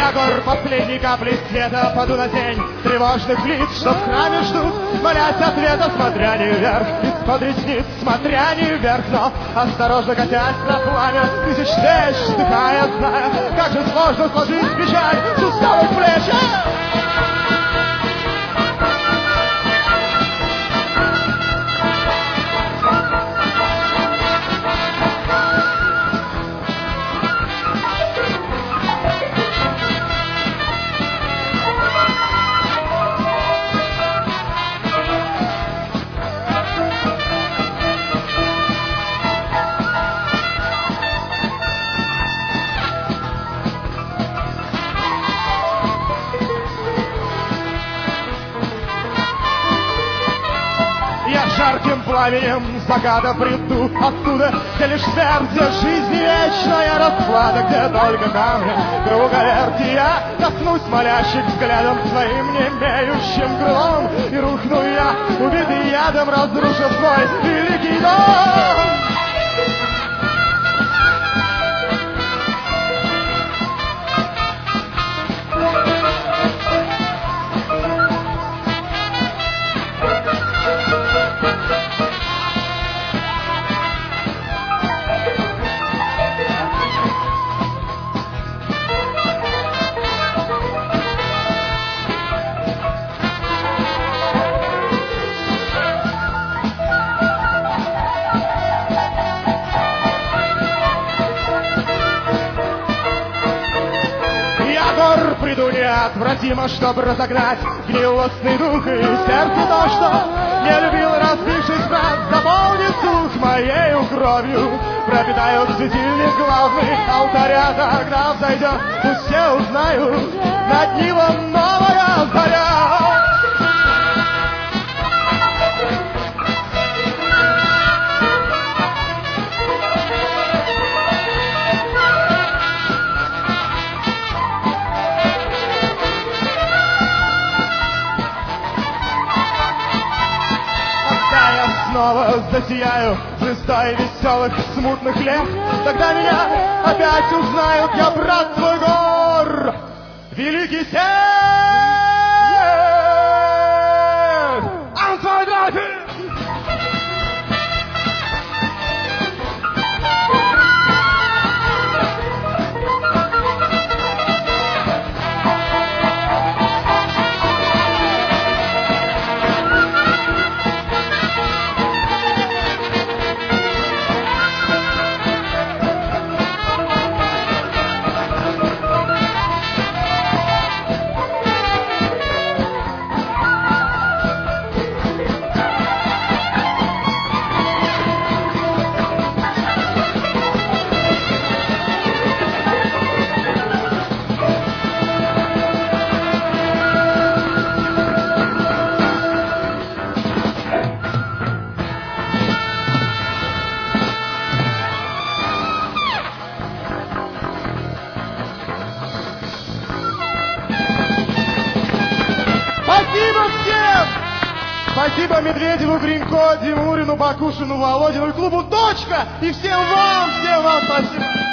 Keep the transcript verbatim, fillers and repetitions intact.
Я гор последней капли света паду на тень тревожных лиц, что в храме ждут, молясь ответа, смотря не вверх, из-под ресниц, смотря не вверх, но осторожно катясь на пламя тысяч свеч, вздыхая, зная, как же сложно сложить печаль с усталых плеч. Жарким пламенем заката приду оттуда, где лишь сердце жизни вечная расклада, где только камни круговерти. Я коснусь молящих взглядом своим немеющим крылом, и рухну я, убитый ядом, разрушив свой великий дом. Приду неотвратимо, чтобы разогнать гнилостный дух, и сердце то, что не любил, разбившись враг, заполнит дух моею кровью. Пропитаю светильник главный алтаря, тогда взойдет, пусть все узнают, над Нилом новая заря. Снова засияю звездой веселых смутных лет, тогда меня опять узнают, я брат твой гор, великий Сет, Антон Драйфер. Спасибо всем! Спасибо Медведеву, Гринько, Димурину, Бакушину, Володину и клубу «Точка». И всем вам, всем вам спасибо.